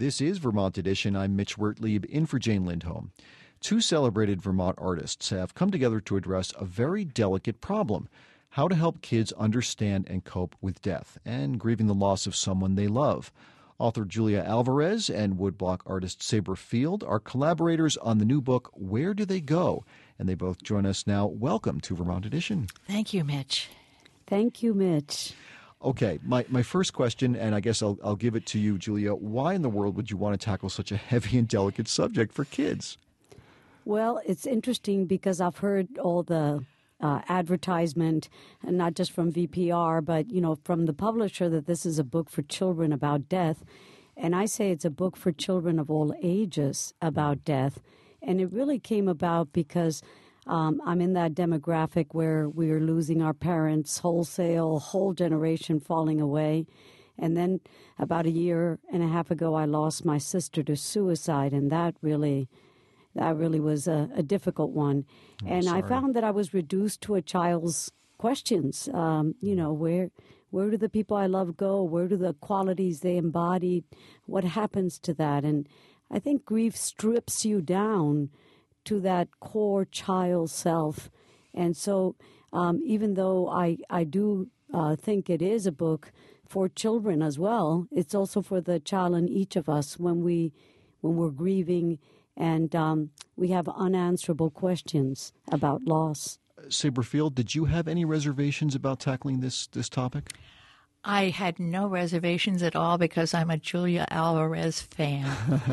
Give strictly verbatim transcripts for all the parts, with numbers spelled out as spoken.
This is Vermont Edition. I'm Mitch Wertlieb, in for Jane Lindholm. Two celebrated Vermont artists have come together to address a very delicate problem: how to help kids understand and cope with death and grieving the loss of someone they love. Author Julia Alvarez and woodblock artist Sabra Field are collaborators on the new book, Where Do They Go? And they both join us now. Welcome to Vermont Edition. Thank you, Mitch. Thank you, Mitch. Okay, my, my first question, and I guess I'll, I'll give it to you, Julia. Why in the world would you want to tackle such a heavy and delicate subject for kids? Well, it's interesting because I've heard all the uh, advertisement, and not just from V P R, but, you know, from the publisher, that this is a book for children about death. And I say it's a book for children of all ages about death. And it really came about because um, I'm in that demographic where we are losing our parents wholesale, whole generation falling away. And then about a year and a half ago, I lost my sister to suicide, and that really... That really was a, a difficult one. Oh, and sorry. I found that I was reduced to a child's questions. Um, you know, where where do the people I love go? Where do the qualities they embodied? What happens to that? And I think grief strips you down to that core child self. And so um, even though I, I do uh, think it is a book for children as well, it's also for the child in each of us when, we, when we're grieving and um, we have unanswerable questions about loss. Sabra Field, did you have any reservations about tackling this this topic? I had no reservations at all because I'm a Julia Alvarez fan.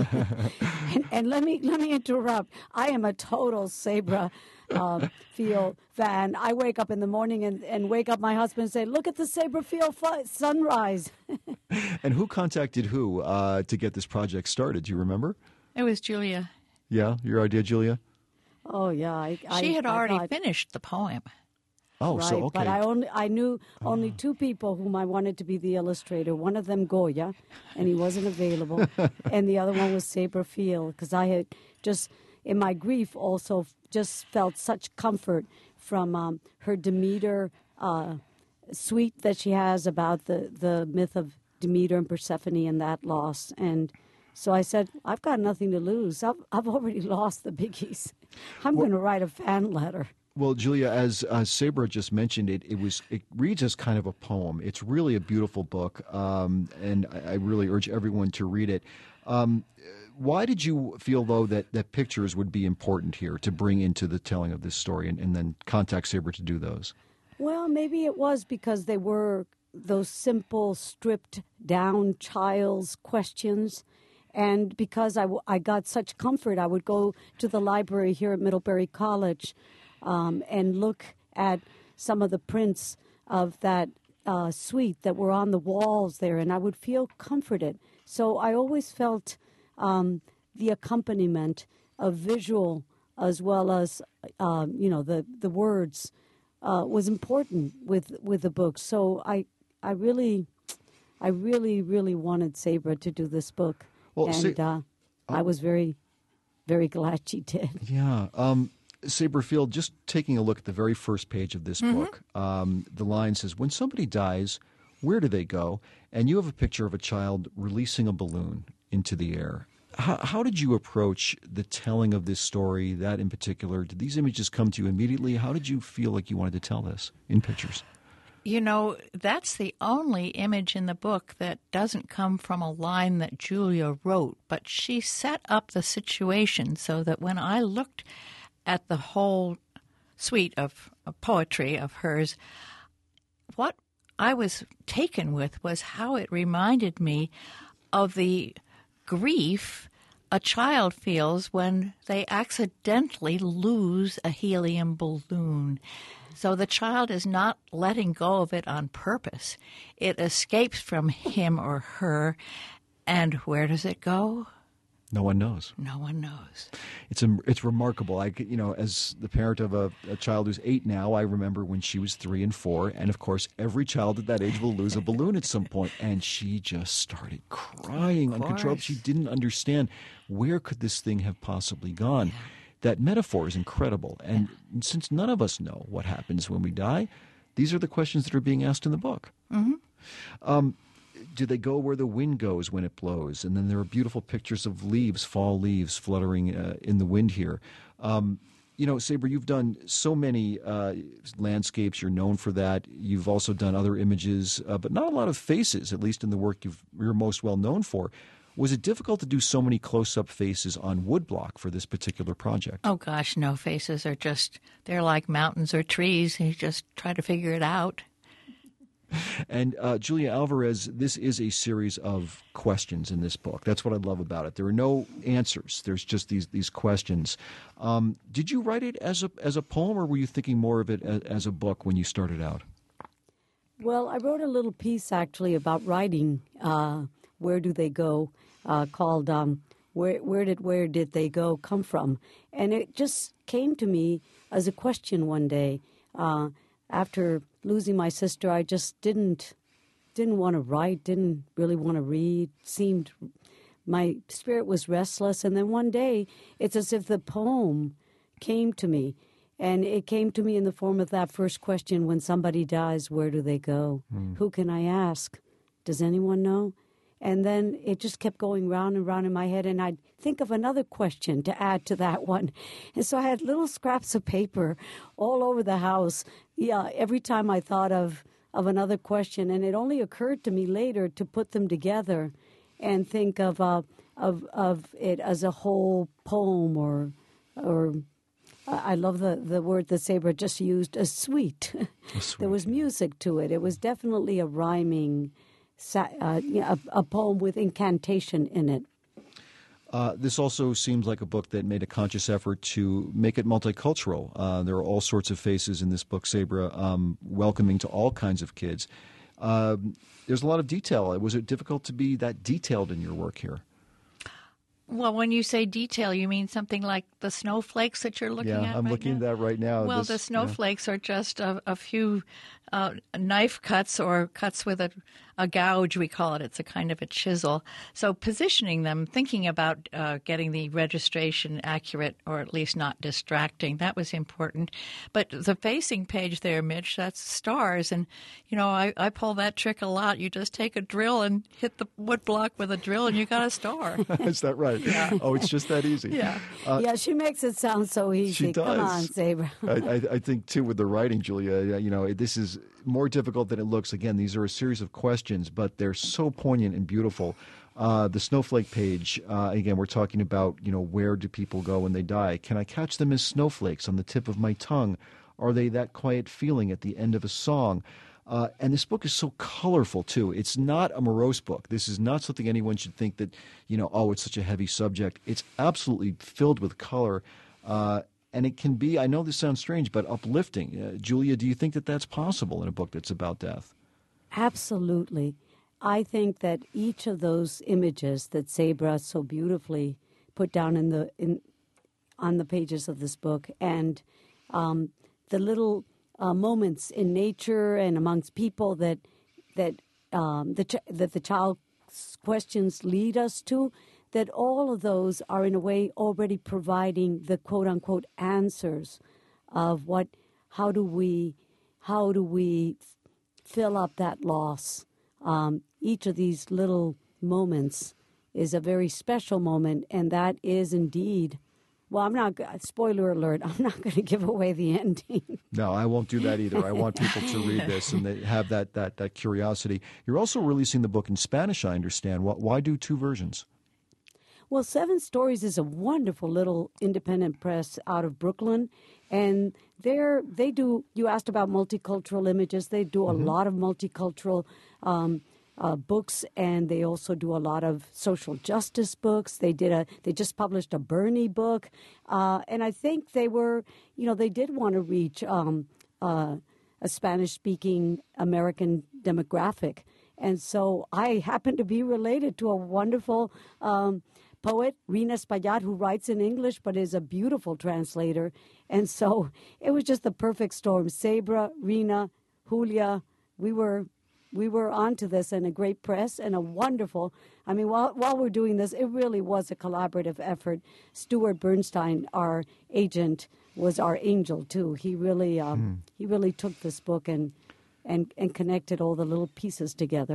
and, and let me let me interrupt. I am a total Sabra uh, Field fan. I wake up in the morning and, and wake up my husband and say, "Look at the Sabra Field fi- sunrise." And who contacted who uh, to get this project started? Do you remember? It was Julia. Yeah, your idea, Julia? Oh yeah, I, I, She had I already thought, finished the poem. Oh, right, so okay. but I only I knew only two people whom I wanted to be the illustrator. One of them Goya, and he wasn't available, and the other one was Sabra Field, because I had just in my grief also just felt such comfort from um, her Demeter uh, suite that she has about the the myth of Demeter and Persephone and that loss. And so I said, I've got nothing to lose. I've, I've already lost the biggies. I'm Well- going to write a fan letter. Well, Julia, as uh, Sabra just mentioned, it, it was it reads as kind of a poem. It's really a beautiful book, um, and I, I really urge everyone to read it. Um, why did you feel, though, that, that pictures would be important here to bring into the telling of this story, and, and then contact Sabra to do those? Well, maybe it was because they were those simple, stripped-down child's questions. And because I, w- I got such comfort, I would go to the library here at Middlebury College um, and look at some of the prints of that uh, suite that were on the walls there, and I would feel comforted. So I always felt um, the accompaniment of visual as well as, uh, you know, the, the words uh, was important with, with the book. So I, I really, I really, really wanted Sabra to do this book. Well, and Sa- uh, I was very, very glad she did. Yeah. Um, Sabra Field, just taking a look at the very first page of this Mm-hmm. book, um, the line says, when somebody dies, where do they go? And you have a picture of a child releasing a balloon into the air. How, how did you approach the telling of this story, that in particular? Did these images come to you immediately? How did you feel like you wanted to tell this in pictures? You know, that's the only image in the book that doesn't come from a line that Julia wrote, but she set up the situation so that when I looked at the whole suite of, of poetry of hers, what I was taken with was how it reminded me of the grief a child feels when they accidentally lose a helium balloon. So the child is not letting go of it on purpose. It escapes from him or her, and where does it go? No one knows. No one knows. It's a, it's remarkable. I, you know, as the parent of a, a child who's eight now, I remember when she was three and four, and of course, every child at that age will lose a balloon at some point, and she just started crying uncontrollably. She didn't understand where could this thing have possibly gone. Yeah. That metaphor is incredible, and yeah. since none of us know what happens when we die, these are the questions that are being asked in the book. Mm-hmm. Um, do they go where the wind goes when it blows? And then there are beautiful pictures of leaves, fall leaves fluttering uh, in the wind here. Um, you know, Sabra, you've done so many uh, landscapes. You're known for that. You've also done other images, uh, but not a lot of faces, at least in the work you've, you're most well known for. Was it difficult to do so many close-up faces on woodblock for this particular project? Oh, gosh, no. Faces are just, they're like mountains or trees. You just try to figure it out. And uh, Julia Alvarez, this is a series of questions in this book. That's what I love about it. There are no answers. There's just these these questions. Um, did you write it as a as a poem, or were you thinking more of it as, as a book when you started out? Well, I wrote a little piece actually about writing. Uh, where do they go? Uh, called um, "Where Where Did Where Did They Go Come From?" And it just came to me as a question one day. Uh, after losing my sister, I just didn't didn't want to write, didn't really want to read. Seemed my spirit was restless, and then one day it's as if the poem came to me, and it came to me in the form of that first question: when somebody dies, where do they go? Mm. Who can I ask? Does anyone know? And then it just kept going round and round in my head, and I'd think of another question to add to that one. And so I had little scraps of paper all over the house. Yeah, every time I thought of, of another question, and it only occurred to me later to put them together and think of uh, of of it as a whole poem, or or I love the, the word that Sabra just used, a suite. A suite. There was music to it. It was definitely a rhyming. Uh, you know, a, a poem with incantation in it. Uh, this also seems like a book that made a conscious effort to make it multicultural. Uh, there are all sorts of faces in this book, Sabra, um, welcoming to all kinds of kids. Uh, there's a lot of detail. Was it difficult to be that detailed in your work here? Well, when you say detail, you mean something like the snowflakes that you're looking yeah, at Yeah, I'm right looking now? at that right now. Well, this, the snowflakes yeah. are just a, a few uh, knife cuts or cuts with a, a gouge, we call it. It's a kind of a chisel. So positioning them, thinking about uh, getting the registration accurate, or at least not distracting, that was important. But the facing page there, Mitch, that's stars. And, you know, I, I pull that trick a lot. You just take a drill and hit the wood block with a drill, and you got a star. Is that right? Yeah. Oh, it's just that easy. Yeah. Uh, yeah, she makes it sound so easy. She does. Come on, Sabra. I, I, I think, too, with the writing, Julia, you know, this is more difficult than it looks. Again, these are a series of questions, but they're so poignant and beautiful. Uh, the snowflake page, uh, again, we're talking about, you know, where do people go when they die? Can I catch them as snowflakes on the tip of my tongue? Are they that quiet feeling at the end of a song? Uh, and this book is so colorful, too. It's not a morose book. This is not something anyone should think that, you know, oh, it's such a heavy subject. It's absolutely filled with color. Uh, and it can be, I know this sounds strange, but uplifting. Uh, Julia, do you think that that's possible in a book that's about death? Absolutely. I think that each of those images that Sabra so beautifully put down in the in on the pages of this book, and um, the little uh, moments in nature and amongst people that that um, the ch- that the child's questions lead us to, that all of those are in a way already providing the quote unquote answers of what, how do we, how do we f- fill up that loss. Um, each of these little moments is a very special moment, and that is indeed, well, I'm not, spoiler alert, I'm not going to give away the ending. No, I won't do that either. I want people to read this and they have that, that, that curiosity. You're also releasing the book in Spanish, I understand. Why do two versions? Well, Seven Stories is a wonderful little independent press out of Brooklyn, and they're, they do, you asked about multicultural images, they do a mm-hmm. lot of multicultural um, uh, books, and they also do a lot of social justice books. They did a, they just published a Bernie book, uh, and I think they were, you know, they did want to reach um, uh, a Spanish-speaking American demographic, and so I happen to be related to a wonderful um, poet, Rina Espaillat, who writes in English but is a beautiful translator. And so it was just the perfect storm. Sabra, Rina, Julia, we were we were onto this, and a great press and a wonderful, I mean, while, while we're doing this, it really was a collaborative effort. Stuart Bernstein, our agent, was our angel, too. He really um, mm. he really took this book and, and, and connected all the little pieces together.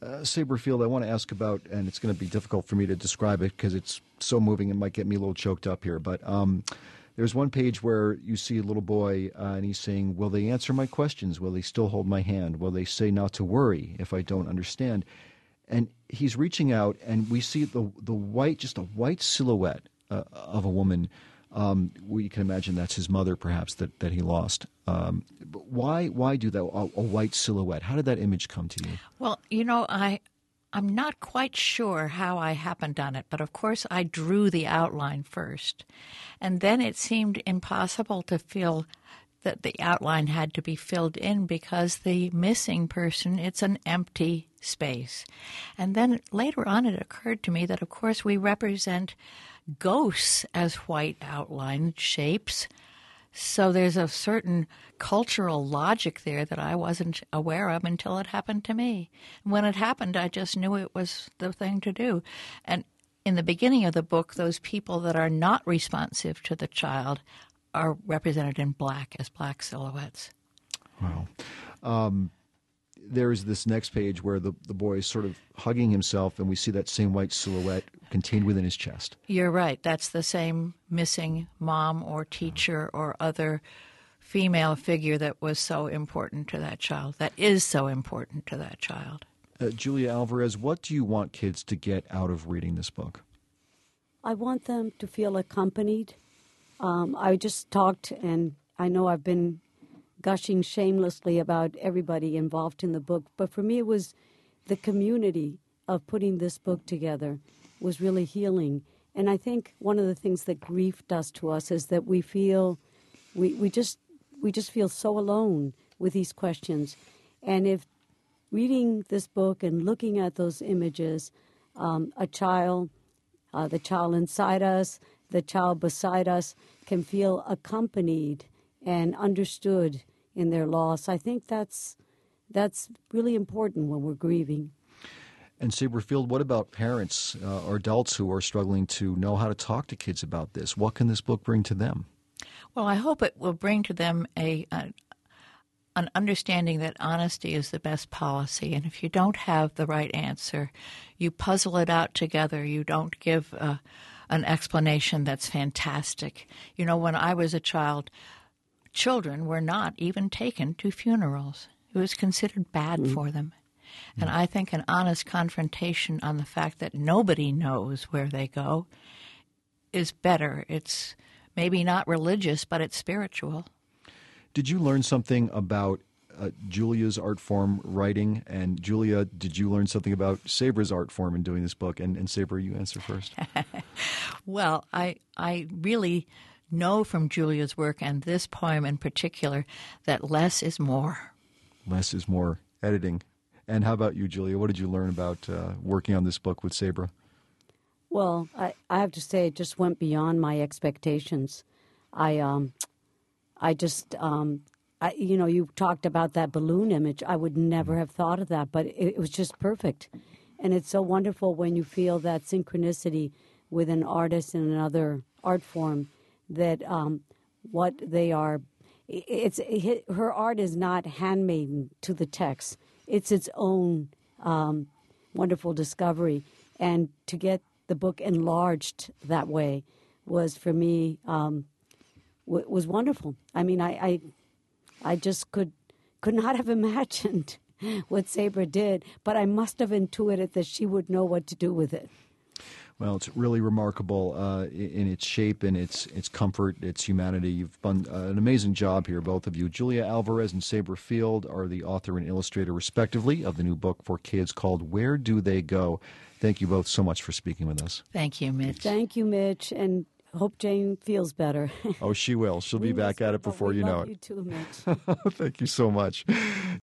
Uh, Saber Field, I want to ask about, and it's going to be difficult for me to describe it because it's so moving and might get me a little choked up here, but um, there's one page where you see a little boy uh, and he's saying, will they answer my questions? Will they still hold my hand? Will they say not to worry if I don't understand? And he's reaching out, and we see the the white, just a white silhouette uh, of a woman. Um, we can imagine that's his mother, perhaps, that, that he lost. Um, but why why do that? A, a white silhouette. How did that image come to you? Well, you know, I I'm not quite sure how I happened on it, but of course I drew the outline first, and then it seemed impossible to feel that the outline had to be filled in because the missing person, it's an empty space. And then later on it occurred to me that, of course, we represent ghosts as white outline shapes. So there's a certain cultural logic there that I wasn't aware of until it happened to me. When it happened, I just knew it was the thing to do. And in the beginning of the book, those people that are not responsive to the child are represented in black as black silhouettes. Wow. Um, there's this next page where the, the boy is sort of hugging himself, and we see that same white silhouette contained within his chest. You're right. That's the same missing mom or teacher or other female figure that was so important to that child, that is so important to that child. Uh, Julia Alvarez, what do you want kids to get out of reading this book? I want them to feel accompanied. Um, I just talked, and I know I've been gushing shamelessly about everybody involved in the book, but for me it was the community of putting this book together was really healing. And I think one of the things that grief does to us is that we feel, we, we just we just feel so alone with these questions. And if reading this book and looking at those images, um, a child, uh, the child inside us, the child beside us can feel accompanied and understood in their loss. I think that's that's really important when we're grieving. And Saber Field, what about parents uh, or adults who are struggling to know how to talk to kids about this? What can this book bring to them? Well, I hope it will bring to them a, a an understanding that honesty is the best policy. And if you don't have the right answer, you puzzle it out together. You don't give uh, an explanation that's fantastic. You know, when I was a child, children were not even taken to funerals. It was considered bad mm. for them. And I think an honest confrontation on the fact that nobody knows where they go is better. It's maybe not religious, but it's spiritual. Did you learn something about uh, Julia's art form writing? And Julia, did you learn something about Sabra's art form in doing this book? And, and Sabra, you answer first. Well, I I really know from Julia's work, and this poem in particular, that less is more. Less is more. Editing. And how about you, Julia? What did you learn about uh, working on this book with Sabra? Well, I, I have to say it just went beyond my expectations. I um, I just, um, I, you know, you talked about that balloon image. I would never have thought of that, but it, it was just perfect. And it's so wonderful when you feel that synchronicity with an artist in another art form, that um, what they are, it's it, her art is not handmaiden to the text. It's its own um, wonderful discovery. And to get the book enlarged that way was, for me, um, w- was wonderful. I mean, I, I, I just could could not have imagined what Sabra did, but I must have intuited that she would know what to do with it. Well, it's really remarkable uh, in its shape, and its its comfort, its humanity. You've done uh, an amazing job here, both of you. Julia Alvarez and Sabra Field are the author and illustrator, respectively, of the new book for kids called Where Do They Go? Thank you both so much for speaking with us. Thank you, Mitch. Thank you, Mitch, and hope Jane feels better. Oh, she will. She'll be back at it before you know it. We love you too, Mitch. Thank you so much.